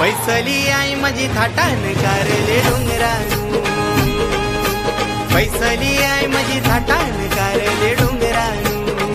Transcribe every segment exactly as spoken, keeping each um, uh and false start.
पैसली आई माझी थाटान कारले डोंगरानू, पैसली आई माझी थाटान कारले डोंगरानू.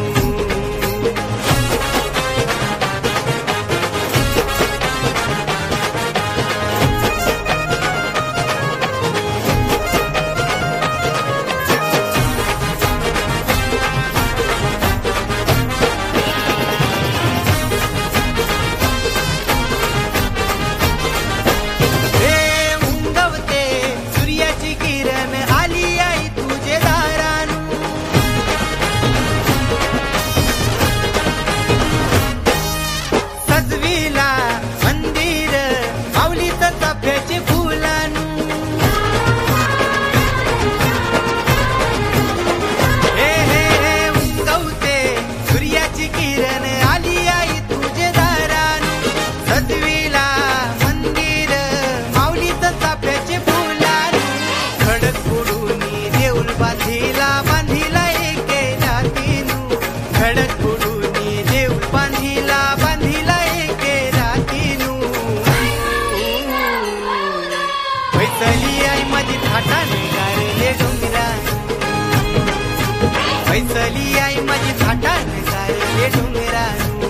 पैसली आई माझी थाटान कारले डोंगरानू,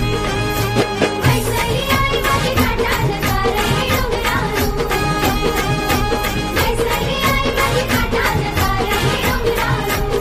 पैसली आई माझी थाटान कारले डोंगरानू, पैसली आई माझी थाटान कारले डोंगरानू.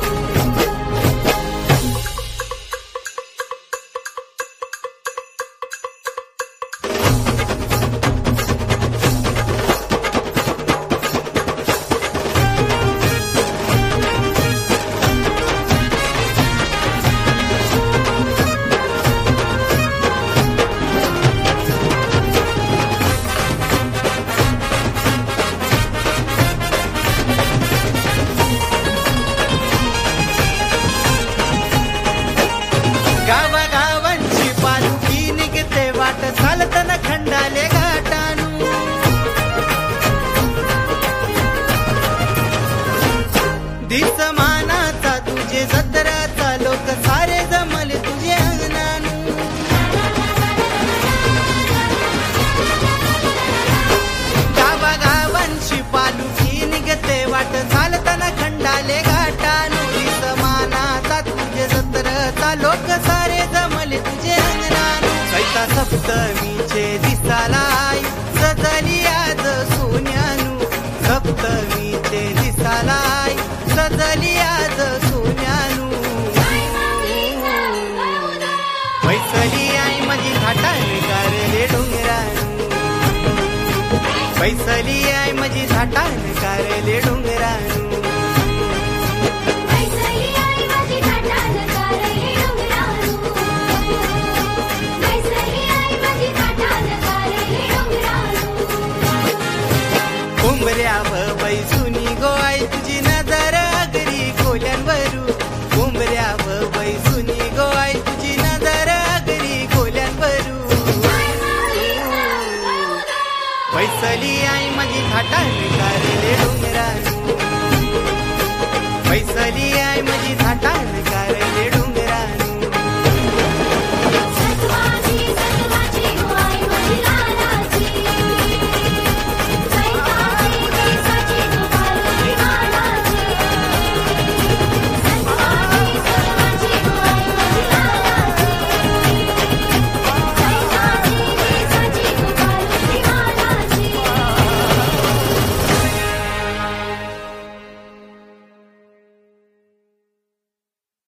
गावागावांची पालखी निघते वाट चालताना खंडाले घाटानू, दिस मानाचा तुझे जत्राचा लोक सारे जमले तुझे अंगणानू. गावागावांची पालखी निघते वाट चालताना खंडाले घाटानू, दिस मानाचा तुझे जत्राचा लोक सारे जमले तुझे अंगणानू. सैता सप्तमीचे दिसालाय सजली आज सोन्यानू, सप्तमीचे दिसालाय सजली आज सोन्यानू. पैसली आई माझी थाटान कारले डोंगरानू, पैसली आई माझी थाटान कारले डोंगरानू. पैसली आई माझी थाटान कारले डोंगरानू, पैसली आई माझी थाटान कारले डोंगरानू. कोंबऱ्याव बैसुनी गोवाई तुझी नजर अगरी खोल्यांवरू, कोंबऱ्याव बैसुनी गोवाई तुझी नजर अगरी खोल्यांवरू. पैसली आई माझी थाटान कारले डोंगरानू, पैसली आई माझी थाटान कारले